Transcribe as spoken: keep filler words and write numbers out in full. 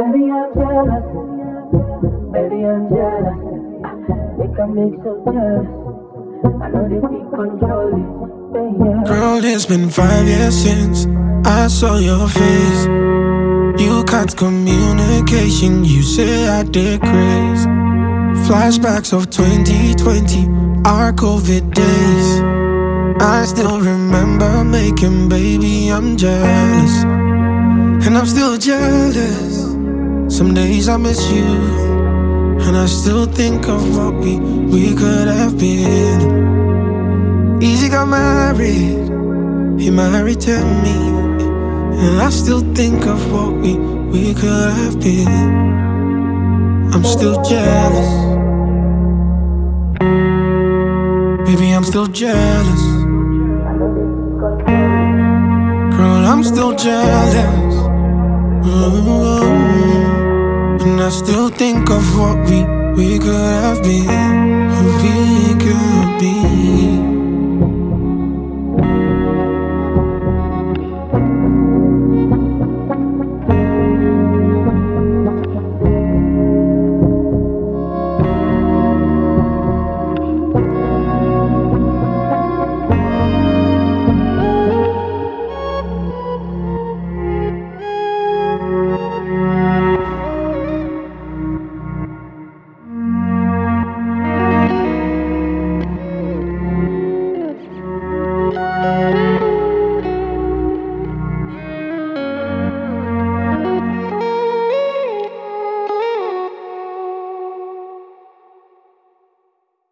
Baby, I'm jealous. Baby, I'm jealous. Make a mix of jealous. I know they can control it. Baby, girl, it's been five years since I saw your face. You cut communication, you say I did craze. Flashbacks of twenty twenty, our COVID days. I still remember making baby, I'm jealous. And I'm still jealous. Some days I miss you, and I still think of what we, we could have been. Easy got married, he married to me, and I still think of what we, we could have been. I'm still jealous. Baby, I'm still jealous. Girl, I'm still jealous. Ooh. And I still think of what we, we could have been.